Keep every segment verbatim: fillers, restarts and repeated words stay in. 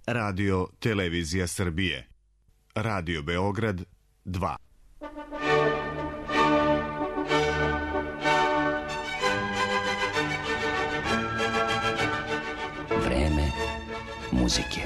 Radio Televizija Srbije. Radio Beograd dva. Vreme muzike.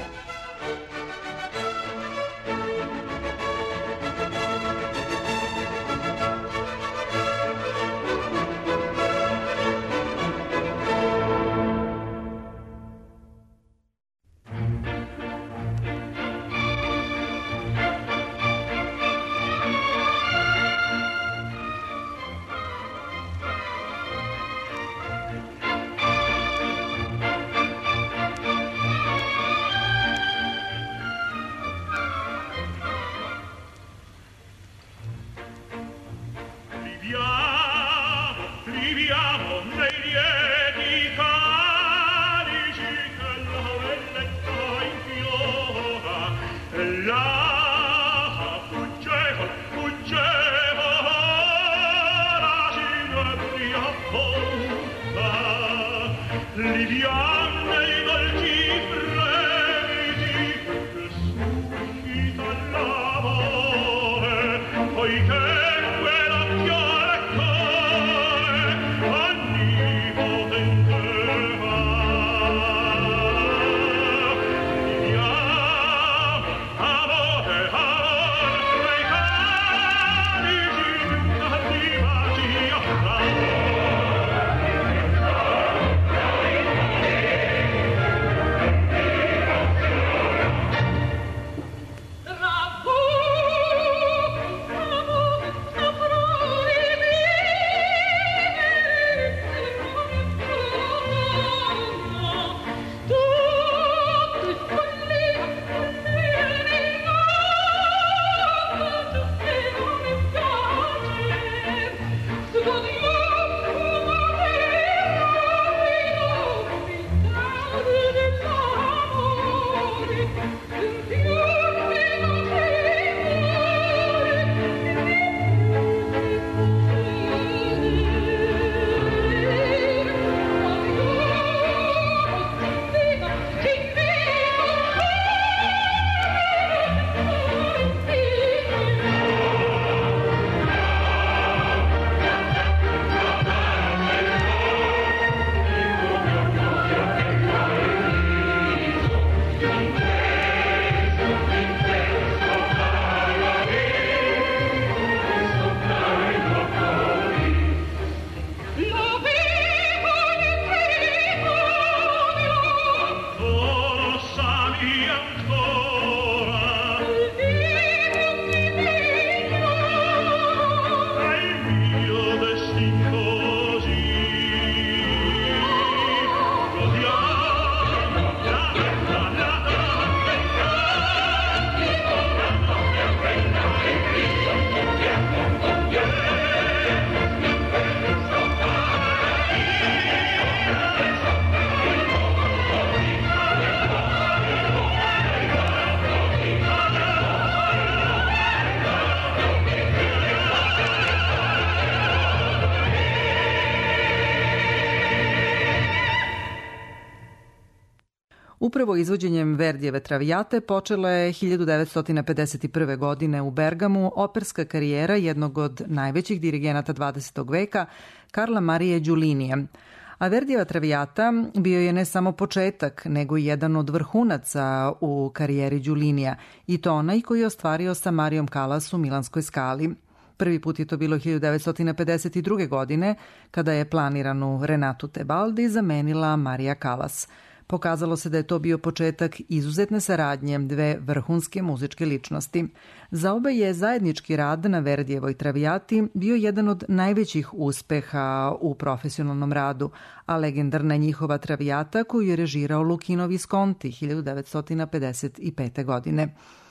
Upravo izvođenjem Verdijeve Traviate počela je hiljadu devetsto pedeset prve. godine u Bergamu operska karijera jednog od najvećih dirigenata dvadesetog veka, Karla Marije Đulinija. A Verdijeva Traviata bio je ne samo početak, nego i jedan od vrhunaca u karijeri Đulinija, i to onaj koji je ostvario sa Marijom Kalas u Milanskoj Skali. Prvi put je to bilo hiljadu devetsto pedeset druge. godine, kada je planiranu Renatu Tebaldi zamenila Marija Kalas. Pokazalo se da je to bio početak izuzetne saradnje dve vrhunske muzičke ličnosti. Za oba je zajednički rad na Verdijevoj Travijati bio jedan od najvećih uspeha u profesionalnom radu, a legendarna njihova Travijata koju je režirao Luchino Visconti hiljadu devetsto pedeset pete. godine.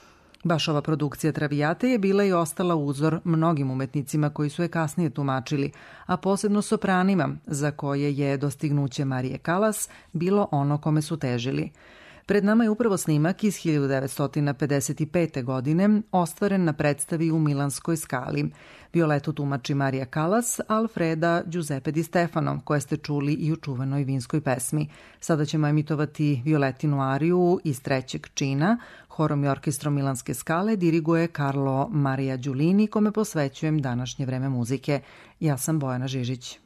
Baš ova produkcija Travijate je bila i ostala uzor mnogim umetnicima koji su je kasnije tumačili, a posebno sopranima, za koje je dostignuće Marije Kalas bilo ono kome su težili. Pred nama je upravo snimak iz hiljadu devetsto pedeset pete. godine, ostvaren na predstavi u Milanskoj Skali. Violetu tumači Marija Callas, Alfreda Giuseppe Di Stefano, koje ste čuli i u čuvenoj vinskoj pesmi. Sada ćemo emitovati Violetinu ariju iz trećeg čina. Horom i orkestrom Milanske Skale diriguje Carlo Maria Giulini, kome posvećujem današnje vreme muzike. Ja sam Bojana Žižić.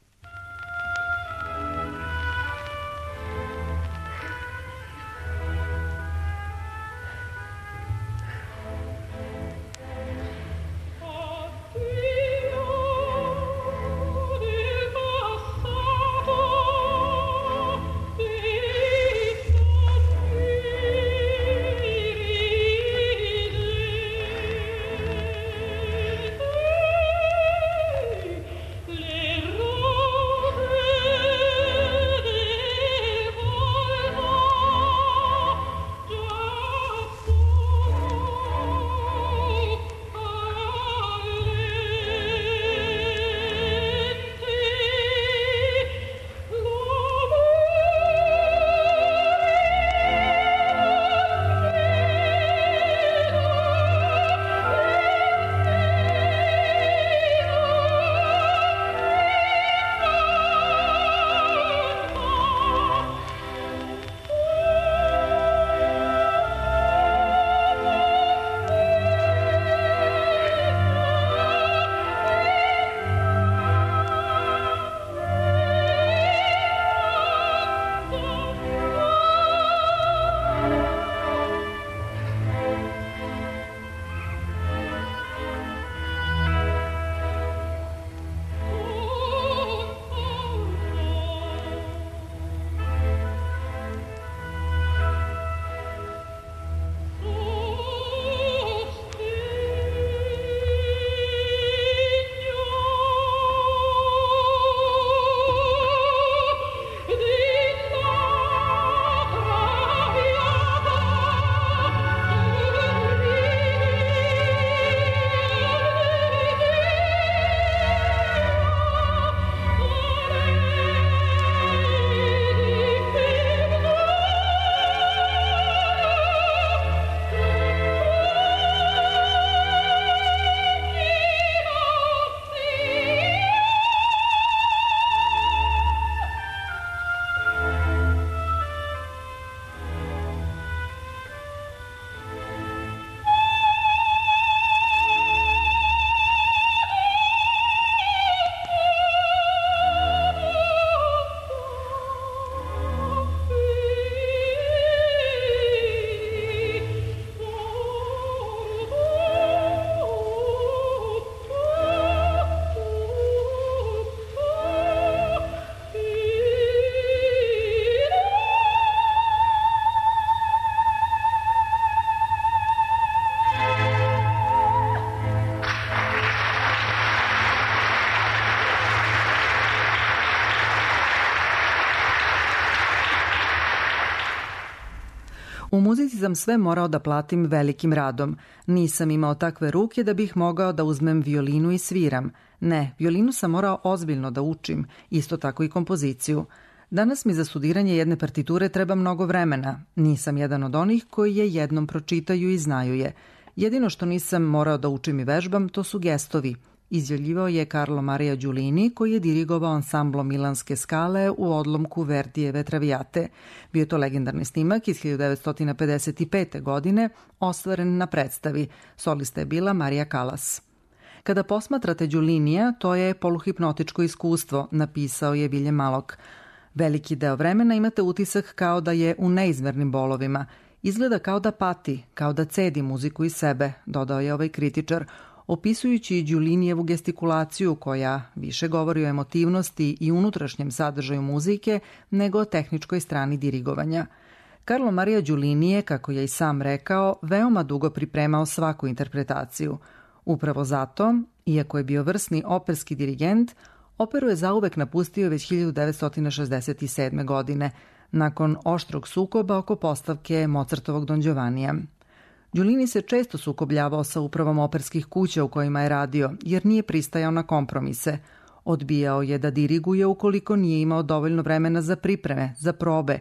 U muzici sam sve morao da platim velikim radom. Nisam imao takve ruke da bih mogao da uzmem violinu i sviram. Ne, violinu sam morao ozbiljno da učim, isto tako i kompoziciju. Danas mi za studiranje jedne partiture treba mnogo vremena. Nisam jedan od onih koji je jednom pročitaju i znaju je. Jedino što nisam morao da učim i vežbam, to su gestovi. Izjavljivao je Carlo Maria Giulini, koji je dirigovao ansamblom Milanske Skale u odlomku Verdijeve Traviate. Bio je to legendarni snimak iz hiljadu devetsto pedeset pete. godine, ostvaren na predstavi. Solista je bila Marija Callas. Kada posmatrate Giulinija, to je poluhipnotičko iskustvo, napisao je Viljem Malok. Veliki deo vremena imate utisak kao da je u neizmernim bolovima. Izgleda kao da pati, kao da cedi muziku iz sebe, dodao je ovaj kritičar, opisujući Giulinijevu gestikulaciju koja više govori o emotivnosti i unutrašnjem sadržaju muzike nego o tehničkoj strani dirigovanja. Carlo Maria Giulini je, kako je i sam rekao, veoma dugo pripremao svaku interpretaciju. Upravo zato, iako je bio vrsni operski dirigent, operu je zauvek napustio već hiljadu devetsto šezdeset sedme. godine, nakon oštrog sukoba oko postavke Mozartovog Don Giovannija. Giulini se često sukobljavao sa upravom operskih kuća u kojima je radio, jer nije pristajao na kompromise. Odbijao je da diriguje ukoliko nije imao dovoljno vremena za pripreme, za probe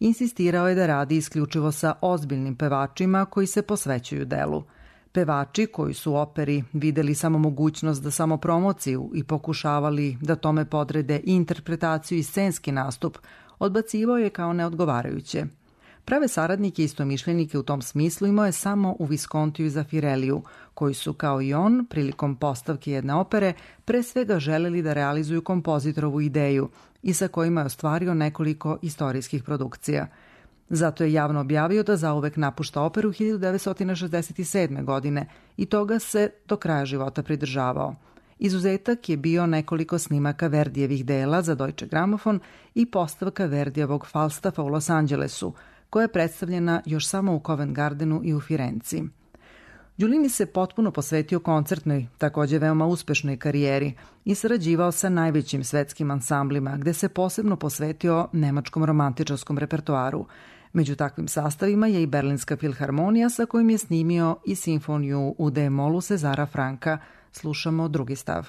insistirao je da radi isključivo sa ozbiljnim pevačima koji se posvećuju delu. Pevači koji su u operi videli samo mogućnost za samopromociju i pokušavali da tome podrede i interpretaciju i scenski nastup, odbacivao je kao neodgovarajuće. Prave saradnike i istomišljenike u tom smislu imao je samo u Viskontiju i Zafireliju, koji su, kao i on, prilikom postavke jedne opere, pre svega želeli da realizuju kompozitorovu ideju i sa kojima je ostvario nekoliko istorijskih produkcija. Zato je javno objavio da zauvek napušta operu hiljadu devetsto šezdeset sedme. godine i toga se do kraja života pridržavao. Izuzetak je bio nekoliko snimaka Verdijevih dela za Deutsche Grammophon i postavka Verdijevog Falstaffa u Los Angelesu, koja je predstavljena još samo u Covent Gardenu i u Firenci. Giulini se potpuno posvetio koncertnoj, takođe veoma uspešnoj karijeri i sarađivao sa najvećim svetskim ansamblima, gde se posebno posvetio nemačkom romantičarskom repertoaru. Među takvim sastavima je i Berlinska filharmonija sa kojim je snimio i simfoniju u D-molu Cezara Franka. Slušamo drugi stav.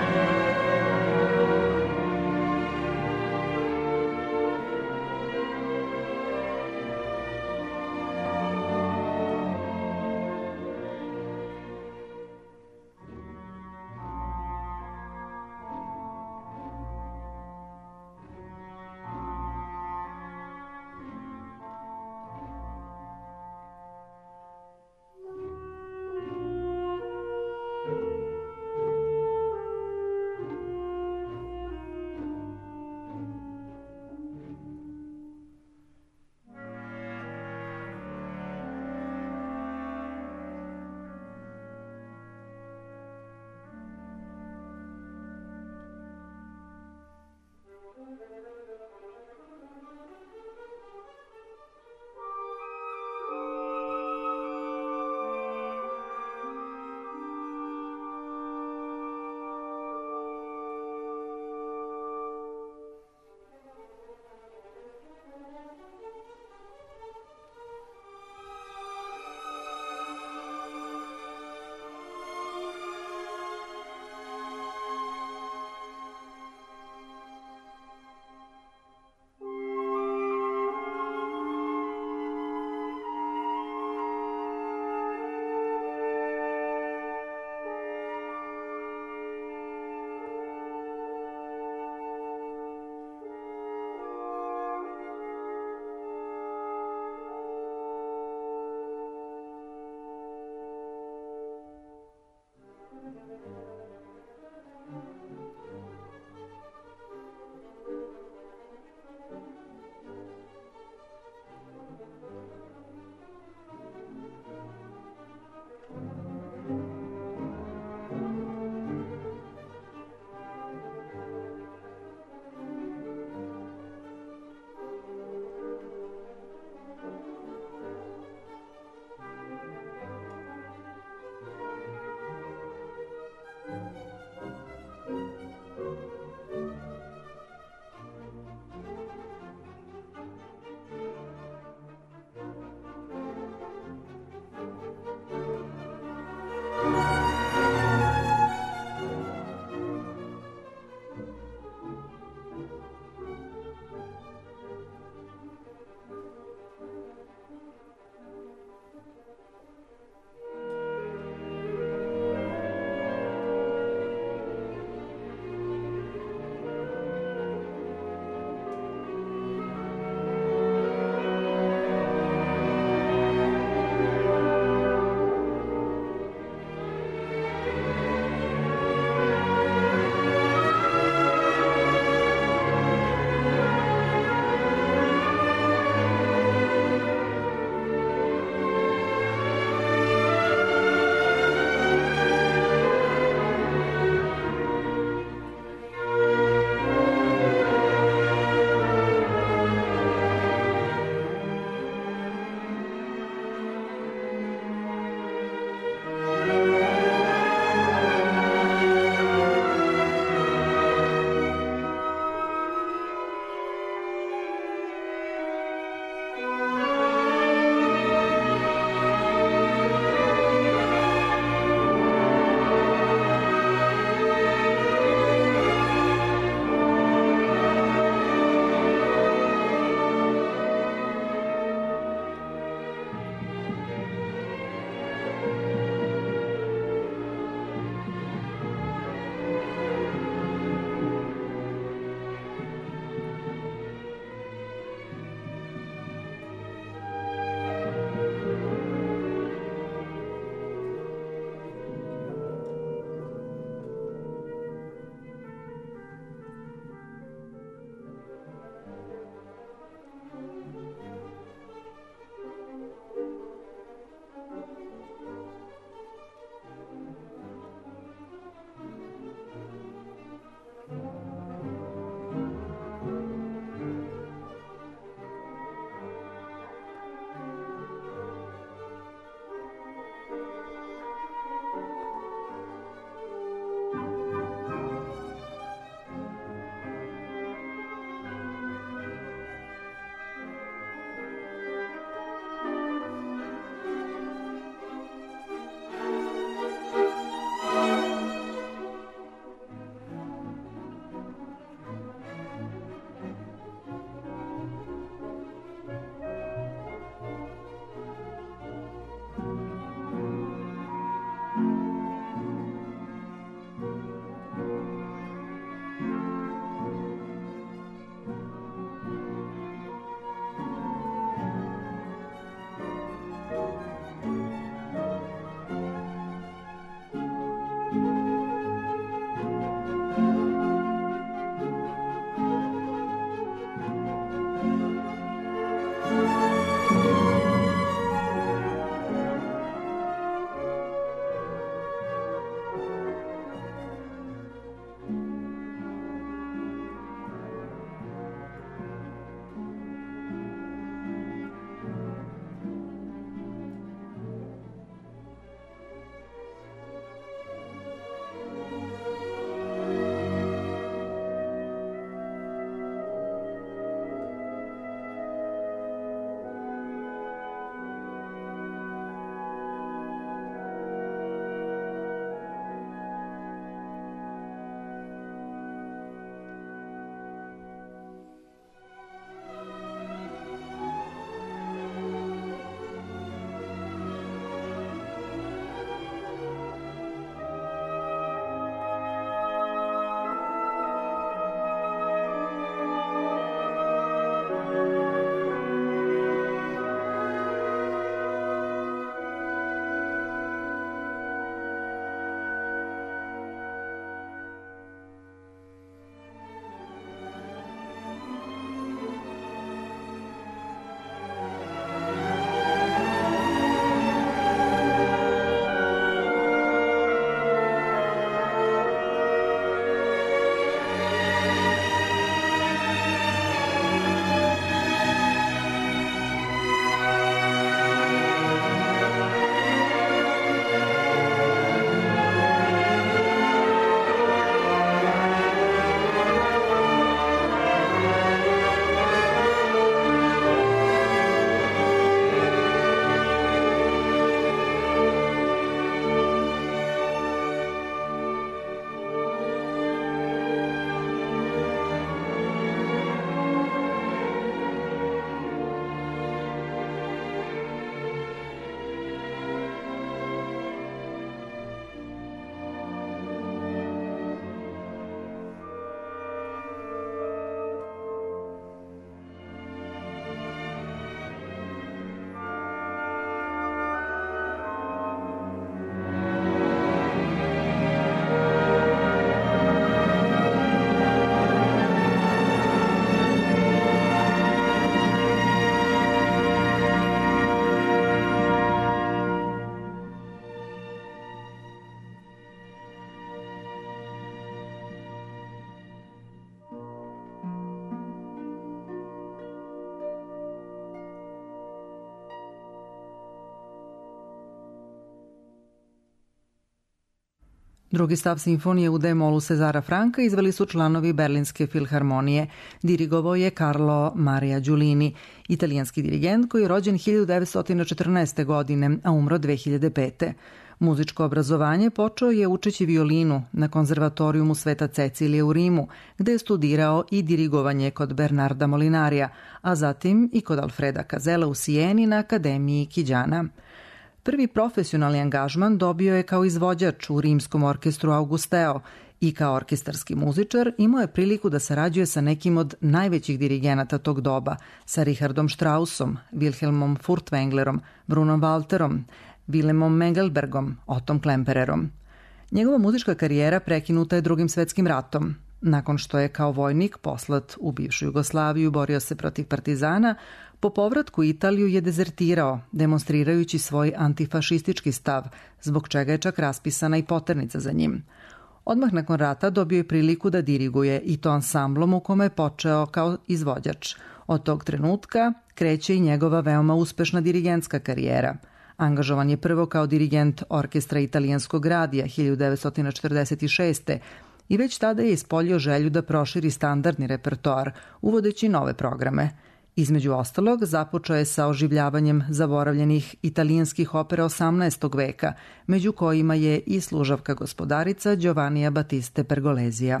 Drugi stav simfonije u D-molu Cezara Franka izveli su članovi Berlinske filharmonije. Dirigovao je Carlo Maria Giulini, italijanski dirigent koji je rođen hiljadu devetsto četrnaeste. godine, a umro dve hiljade pete. Muzičko obrazovanje počeo je učeći violinu na konzervatorijumu Sveta Cecilije u Rimu, gde je studirao i dirigovanje kod Bernarda Molinarija, a zatim i kod Alfreda Kazela u Sijeni na Akademiji Kiđana. Prvi profesionalni angažman dobio je kao izvođač u rimskom orkestru Augusteo i kao orkestarski muzičar imao je priliku da sarađuje sa nekim od najvećih dirigenata tog doba, sa Richardom Straussom, Wilhelmom Furtwänglerom, Brunom Walterom, Wilhelmom Mengelbergom, Ottom Klempererom. Njegova muzička karijera prekinuta je Drugim svetskim ratom. Nakon što je kao vojnik poslat u bivšu Jugoslaviju, borio se protiv partizana, po povratku u Italiju je dezertirao, demonstrirajući svoj antifašistički stav, zbog čega je čak raspisana i poternica za njim. Odmah nakon rata dobio je priliku da diriguje i to ansamblom u kome je počeo kao izvođač. Od tog trenutka kreće i njegova veoma uspešna dirigentska karijera. Angažovan je prvo kao dirigent orkestra Italijanskog radija hiljadu devetsto četrdeset šeste. i već tada je ispoljio želju da proširi standardni repertoar, uvodeći nove programe. Između ostalog, započeo je sa oživljavanjem zaboravljenih italijanskih opera osamnaestog veka, među kojima je i Služavka gospodarica Giovannija Battiste Pergolesija.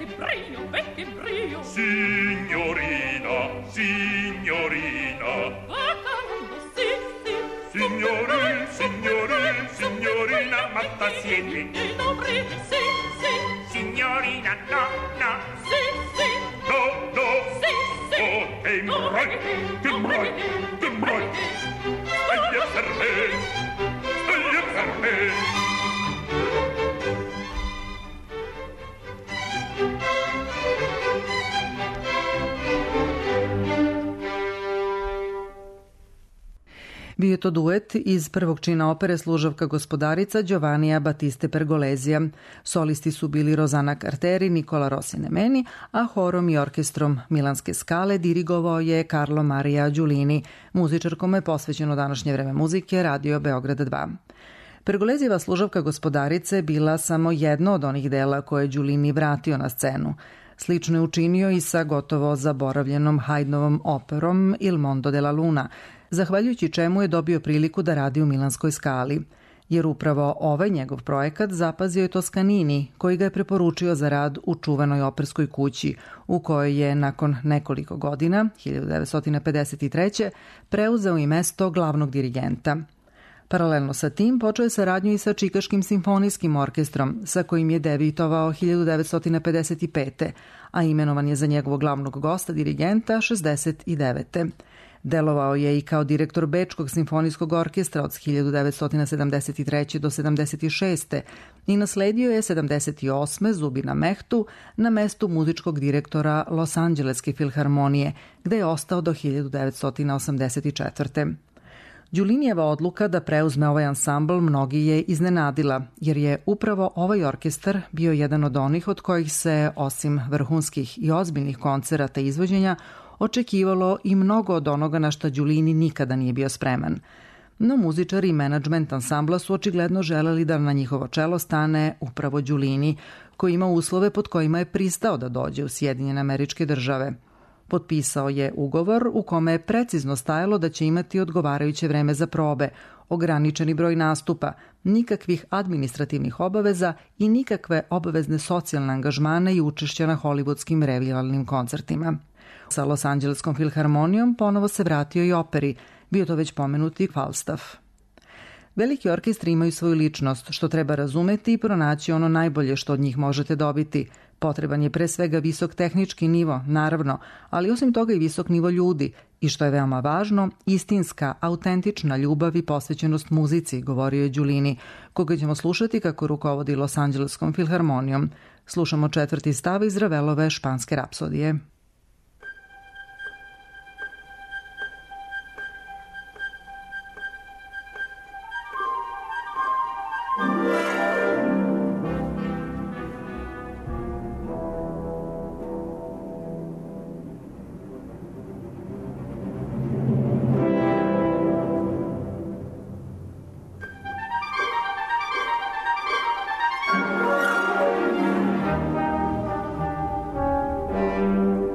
che brio, beh che brio. Signorina, signorina. Ah, caramba, sì, sì. Signori, signori, signorina, ma pazienti. Il dovrei, sì, sì. Signorina, no, no. Sì, sì. No, no. Sì, sì. Oh, che mbroi, che mbroi, che mbroi. Stai per me, stai per me. Bio je to duet iz prvog čina opere Služavka gospodarica Giovannija Battiste Pergolesija. Solisti su bili Rozana Carteri, Nikola Rossi-Nemeni, a horom i orkestrom Milanske skale dirigovao je Carlo Maria Giulini. Muzičar kome je posvećeno današnje vreme muzike Radio Beograda dva. Pergolesijeva Služavka gospodarice bila samo jedno od onih dela koje je Giulini vratio na scenu. Slično je učinio i sa gotovo zaboravljenom Haydnovom operom Il Mondo della Luna, zahvaljujući čemu je dobio priliku da radi u Milanskoj skali, jer upravo ovaj njegov projekat zapazio je Toscanini, koji ga je preporučio za rad u čuvenoj operskoj kući, u kojoj je nakon nekoliko godina, hiljadu devetsto pedeset treće. preuzeo i mesto glavnog dirigenta. Paralelno sa tim počeo je saradnju i sa Čikaškim simfonijskim orkestrom, sa kojim je debitovao hiljadu devetsto pedeset pete. a imenovan je za njegovog glavnog gosta dirigenta šezdeset devete. Delovao je i kao direktor Bečkog simfonijskog orkestra od hiljadu devetsto sedamdeset treće. do sedamdeset šeste. i nasledio je sedamdeset osme. Zubina Mehtu na mestu muzičkog direktora Los Angeleske filharmonije, gde je ostao do hiljadu devetsto osamdeset četvrte. Giulinijeva odluka da preuzme ovaj ansambl mnogi je iznenadila, jer je upravo ovaj orkestar bio jedan od onih od kojih se, osim vrhunskih i ozbiljnih koncerata i izvođenja, očekivalo i mnogo od onoga na šta Giulini nikada nije bio spreman. No muzičari i menadžment ansambla su očigledno želeli da na njihovo čelo stane upravo Giulini, koji ima uslove pod kojima je pristao da dođe u Sjedinjene Američke Države. Potpisao je ugovor u kome je precizno stajalo da će imati odgovarajuće vreme za probe, ograničeni broj nastupa, nikakvih administrativnih obaveza i nikakve obavezne socijalne angažmane i učešća na hollywoodskim revijalnim koncertima. Sa Los Angeleskom filharmonijom ponovo se vratio i operi, bio to već pomenuti Falstaff. Veliki orkestri imaju svoju ličnost, što treba razumeti i pronaći ono najbolje što od njih možete dobiti. Potreban je pre svega visok tehnički nivo, naravno, ali osim toga i visok nivo ljudi i, što je veoma važno, istinska, autentična ljubav i posvećenost muzici, govorio je Giulini, koga ćemo slušati kako rukovodi Los Angeleskom filharmonijom. Slušamo četvrti stav iz Ravelove Španske rapsodije. Thank you.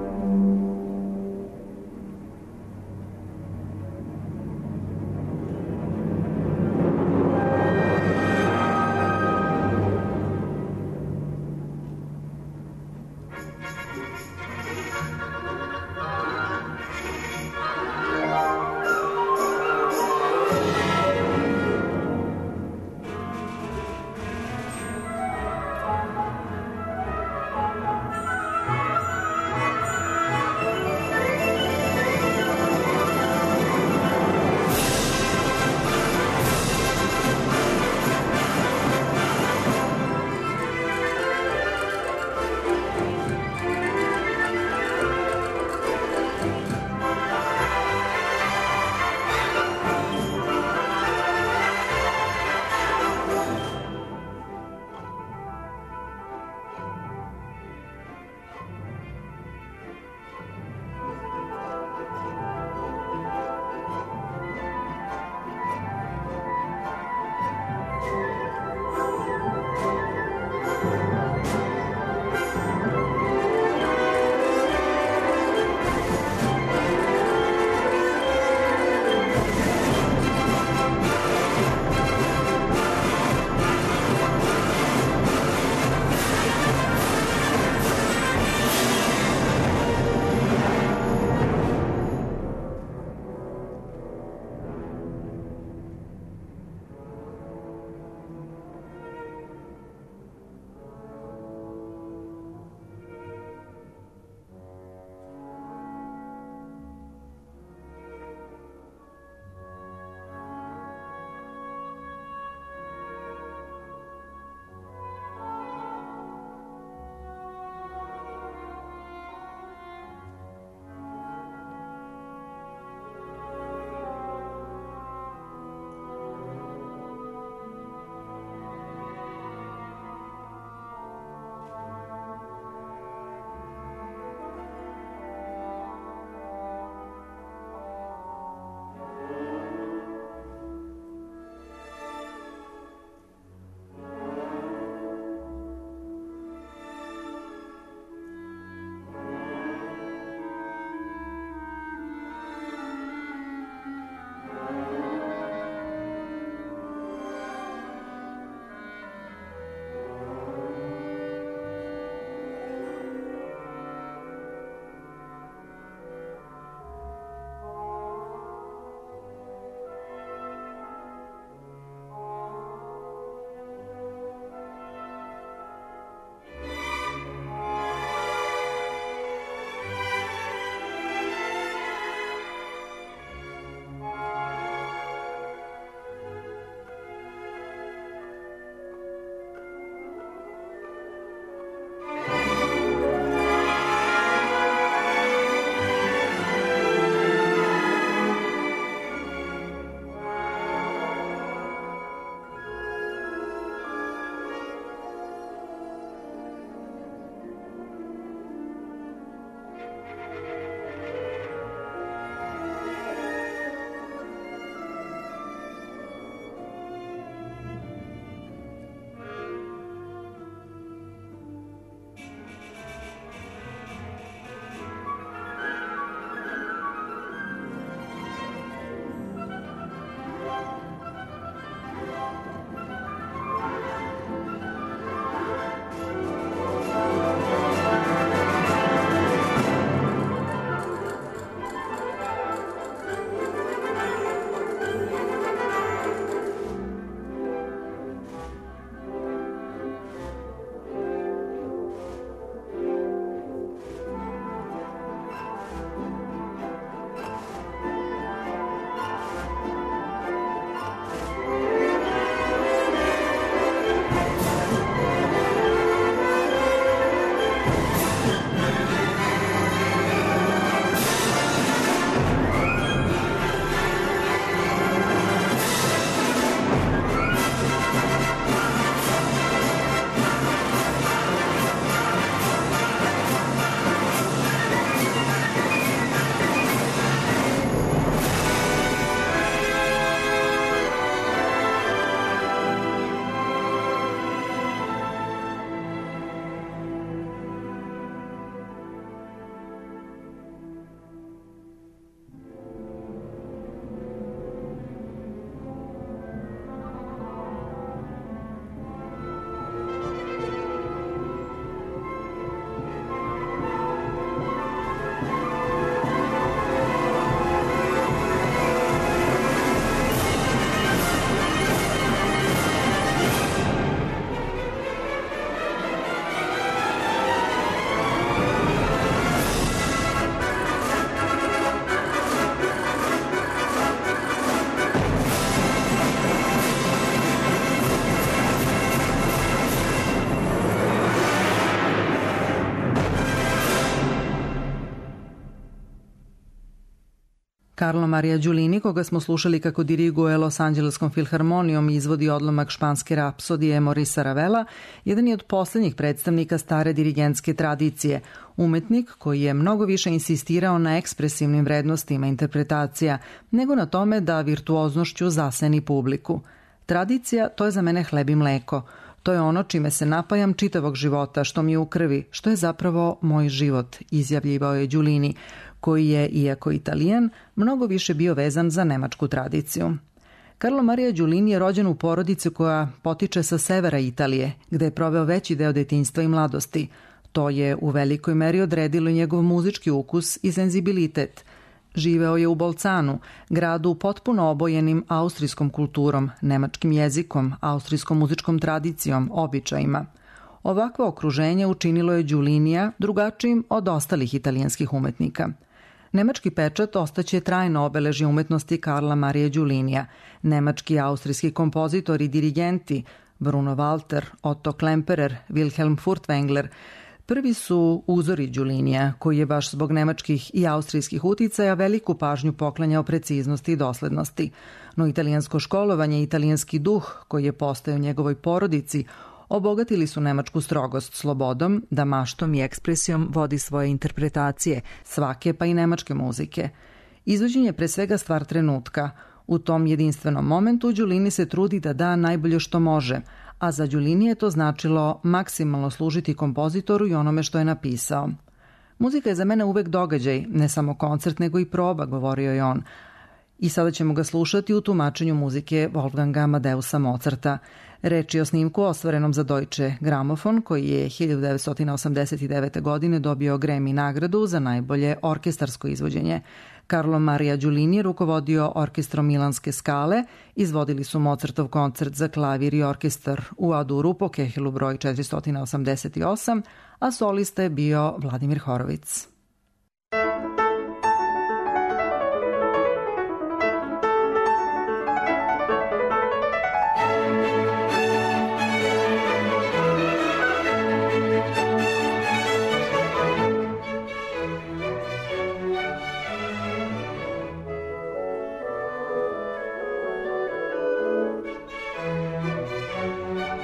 Carlo Maria Giulini, koga smo slušali kako diriguje Los Angeleskom filharmonijom i izvodi odlomak španske rapsodije Morisa Ravela, jedan je od poslednjih predstavnika stare dirigentske tradicije, umetnik koji je mnogo više insistirao na ekspresivnim vrednostima interpretacija nego na tome da virtuoznošću zaseni publiku. Tradicija, to je za mene hleb i mleko. To je ono čime se napajam čitavog života, što mi je u krvi, što je zapravo moj život, izjavljivao je Giulini, koji je, iako Italijan, mnogo više bio vezan za nemačku tradiciju. Carlo Maria Giulini je rođen u porodici koja potiče sa severa Italije, gde je proveo veći deo detinjstva i mladosti. To je u velikoj meri odredilo njegov muzički ukus i senzibilitet. Živeo je u Bolcanu, gradu potpuno obojenim austrijskom kulturom, nemačkim jezikom, austrijskom muzičkom tradicijom, običajima. Ovakvo okruženje učinilo je Giulinija drugačijim od ostalih italijanskih umetnika. Nemački pečat ostaće trajno obeležje umetnosti Carla Maria Giulinija. Nemački i austrijski kompozitori i dirigenti Bruno Walter, Otto Klemperer, Wilhelm Furtwängler prvi su uzori Giulinija, koji je baš zbog nemačkih i austrijskih uticaja veliku pažnju poklanjao preciznosti i doslednosti. No italijansko školovanje i italijanski duh koji je postao u njegovoj porodici obogatili su nemačku strogost slobodom da maštom i ekspresijom vodi svoje interpretacije, svake pa i nemačke muzike. Izvođenje je pre svega stvar trenutka. U tom jedinstvenom momentu Giulini se trudi da da najbolje što može, a za Giulini je to značilo maksimalno služiti kompozitoru i onome što je napisao. Muzika je za mene uvek događaj, ne samo koncert, nego i proba, govorio je on. I sada ćemo ga slušati u tumačenju muzike Wolfganga Amadeusa Mozarta. Reč je o snimku ostvarenom za Deutsche Grammophon, koji je hiljadu devetsto osamdeset devete. godine dobio Grammy nagradu za najbolje orkestarsko izvođenje. Carlo Maria Giulini je rukovodio orkestrom Milanske Skale, izvodili su Mozartov koncert za klavir i orkestar u A-duru po Kehelu broj četiristo osamdeset osam, a solista je bio Vladimir Horovic.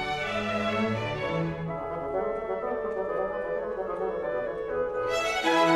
Thank you.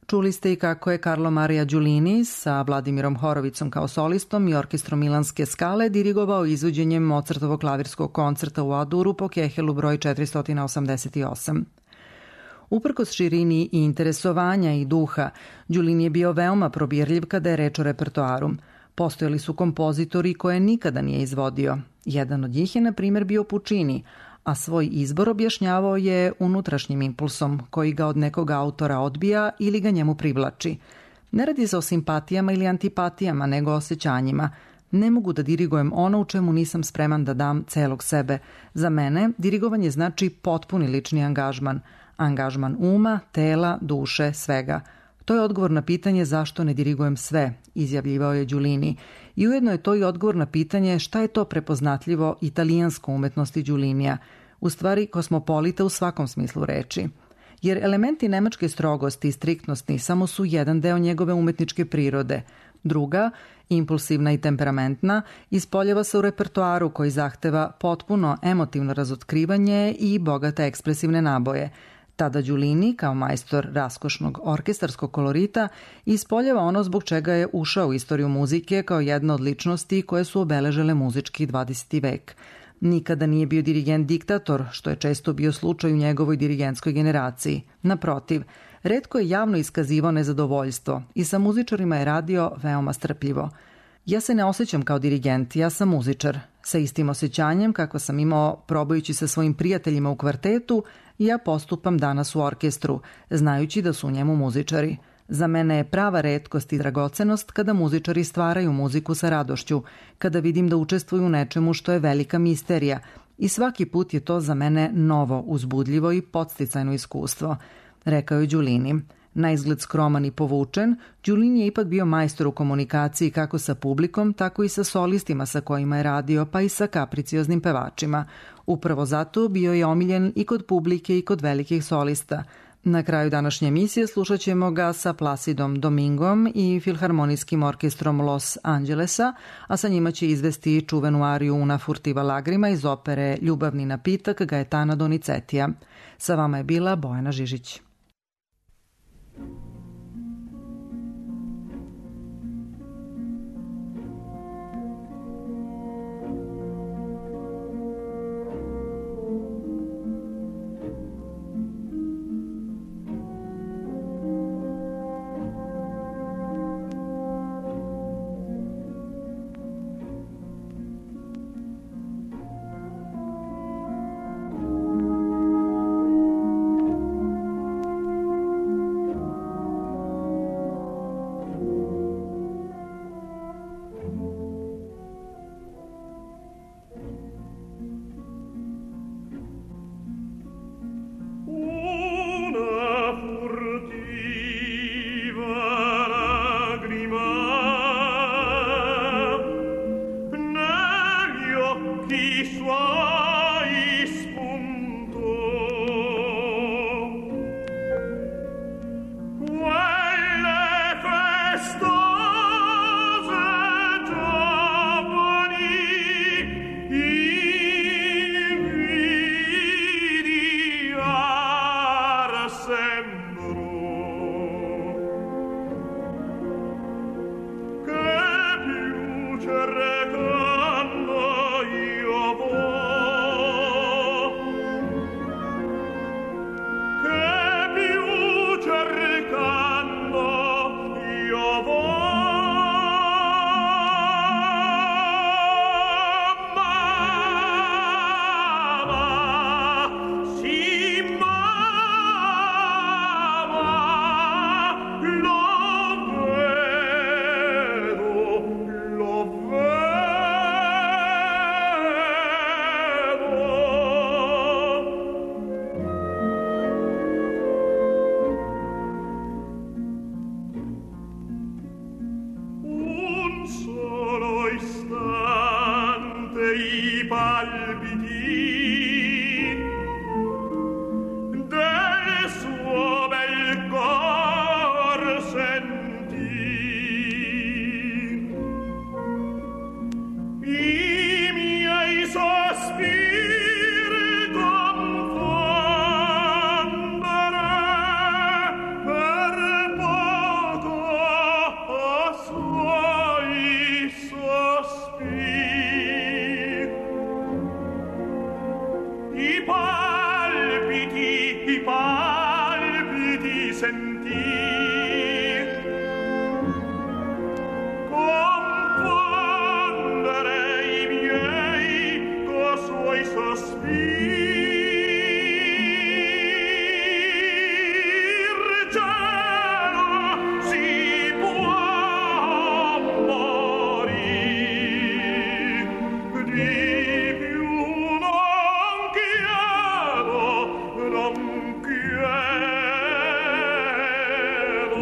Čuli ste i kako je Carlo Maria Giulini sa Vladimirom Horovicom kao solistom i orkestrom Milanske Skale dirigovao izvođenjem Mozartovog klavirskog koncerta u A-duru po Kehelu broj četiristo osamdeset osam. Uprkos širini i interesovanja i duha, Giulini je bio veoma probirljiv kada je reč o repertoaru. Postojali su kompozitori koje nikada nije izvodio. Jedan od njih je, na primjer, bio Puccini, a svoj izbor objašnjavao je unutrašnjim impulsom koji ga od nekog autora odbija ili ga njemu privlači. Ne radi se o simpatijama ili antipatijama, nego o osjećanjima. Ne mogu da dirigujem ono u čemu nisam spreman da dam celog sebe. Za mene dirigovanje znači potpuni lični angažman. Angažman uma, tela, duše, svega. To je odgovor na pitanje zašto ne dirigujem sve, izjavljivao je Giulini. I ujedno je to i odgovor na pitanje šta je to prepoznatljivo italijansko umetnosti Giulinija, u stvari kosmopolita u svakom smislu reči. Jer elementi nemačke strogosti i striktnosti samo su jedan deo njegove umetničke prirode. Druga, impulsivna i temperamentna, ispoljava se u repertoaru koji zahteva potpuno emotivno razotkrivanje i bogate ekspresivne naboje. Tada Giulini, kao majstor raskošnog orkestarskog kolorita, ispoljava ono zbog čega je ušao u istoriju muzike kao jedna od ličnosti koje su obeležile muzički dvadeseti vek. Nikada nije bio dirigent diktator, što je često bio slučaj u njegovoj dirigentskoj generaciji. Naprotiv, retko je javno iskazivao nezadovoljstvo i sa muzičarima je radio veoma strpljivo. Ja se ne osjećam kao dirigent, ja sam muzičar. Sa istim osjećanjem kako sam imao probajući sa svojim prijateljima u kvartetu, ja postupam danas u orkestru, znajući da su u njemu muzičari. Za mene je prava retkost i dragocenost kada muzičari stvaraju muziku sa radošću, kada vidim da učestvuju u nečemu što je velika misterija i svaki put je to za mene novo, uzbudljivo i podsticajno iskustvo, rekao je Giulini. Na izgled skroman i povučen, Giulini je ipak bio majstor u komunikaciji kako sa publikom, tako i sa solistima sa kojima je radio, pa i sa kapricioznim pevačima. Upravo zato bio je omiljen i kod publike i kod velikih solista. Na kraju današnje emisije slušat ćemo ga sa Placidom Domingom i Filharmonijskim orkestrom Los Angelesa, a sa njima će izvesti čuvenu ariju Una furtiva lagrima iz opere Ljubavni napitak Gaetana Donizetija. Sa vama je bila Bojana Žižić. Per sentir confondere i miei co' suoi sospir. Cielo, si può morir, di più non chiedo, non chiedo.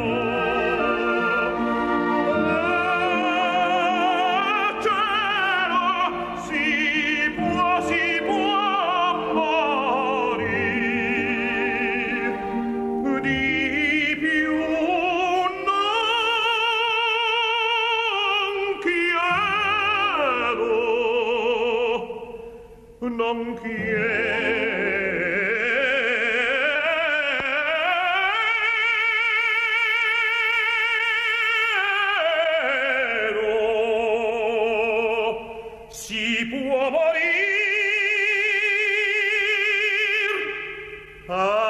Cielo, si può, si può morir, di più non chiedo, non chiedo. Si può morir. Ah,